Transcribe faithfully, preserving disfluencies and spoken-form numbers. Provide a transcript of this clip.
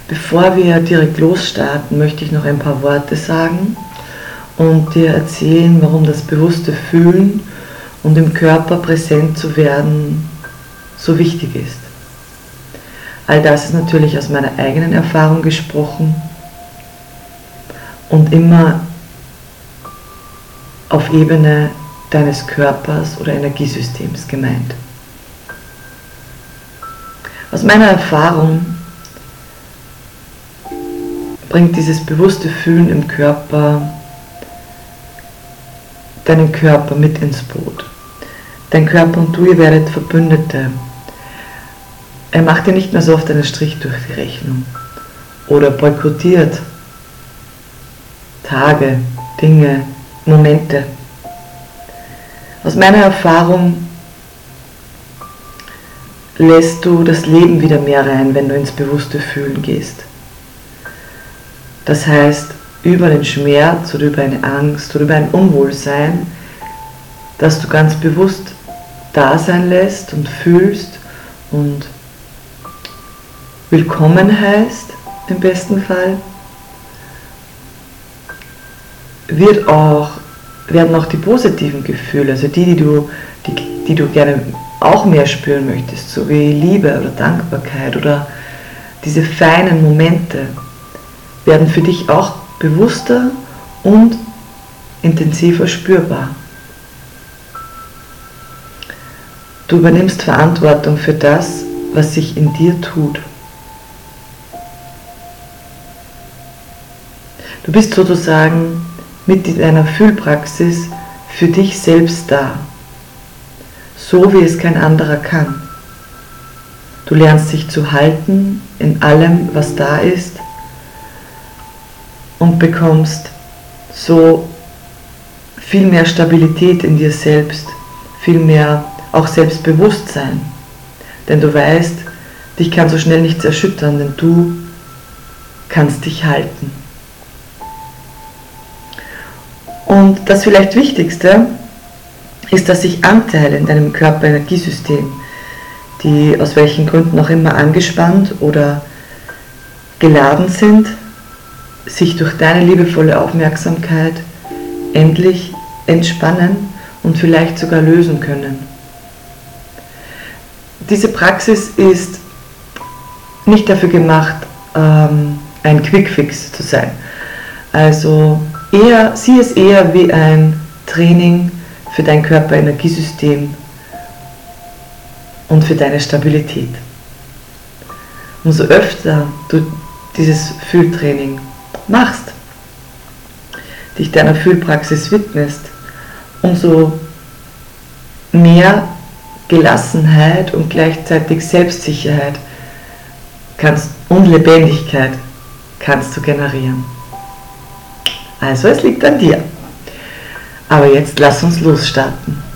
Bevor wir direkt losstarten, möchte ich noch ein paar Worte sagen und dir erzählen, warum das bewusste Fühlen und im Körper präsent zu werden so wichtig ist. All das ist natürlich aus meiner eigenen Erfahrung gesprochen und immer auf Ebene deines Körpers oder Energiesystems gemeint. Aus meiner Erfahrung bringt dieses bewusste Fühlen im Körper deinen Körper mit ins Boot. Dein Körper und du, ihr werdet Verbündete. Er macht dir nicht mehr so oft einen Strich durch die Rechnung oder boykottiert Tage, Dinge, Momente. Aus meiner Erfahrung lässt du das Leben wieder mehr rein, wenn du ins bewusste Fühlen gehst. Das heißt, über den Schmerz oder über eine Angst oder über ein Unwohlsein, dass du ganz bewusst da sein lässt und fühlst und willkommen heißt, im besten Fall, wird auch, werden auch die positiven Gefühle, also die, die du, die, die du gerne auch mehr spüren möchtest, so wie Liebe oder Dankbarkeit oder diese feinen Momente, werden für dich auch bewusster und intensiver spürbar. Du übernimmst Verantwortung für das, was sich in dir tut. Du bist sozusagen mit deiner Fühlpraxis für dich selbst da, so wie es kein anderer kann. Du lernst dich zu halten in allem, was da ist, und bekommst so viel mehr Stabilität in dir selbst, viel mehr auch Selbstbewusstsein. Denn du weißt, dich kann so schnell nichts erschüttern, denn du kannst dich halten. Und das vielleicht Wichtigste ist, dass sich Anteile in deinem Körperenergiesystem, die aus welchen Gründen auch immer angespannt oder geladen sind, sich durch deine liebevolle Aufmerksamkeit endlich entspannen und vielleicht sogar lösen können. Diese Praxis ist nicht dafür gemacht, ähm, ein Quickfix zu sein. Also eher, sieh es eher wie ein Training für dein Körperenergiesystem und für deine Stabilität. Umso öfter du dieses Fühltraining machst, dich deiner Fühlpraxis widmest, umso mehr Gelassenheit und gleichzeitig Selbstsicherheit kannst, und Lebendigkeit kannst du generieren. Also es liegt an dir. Aber jetzt lass uns losstarten.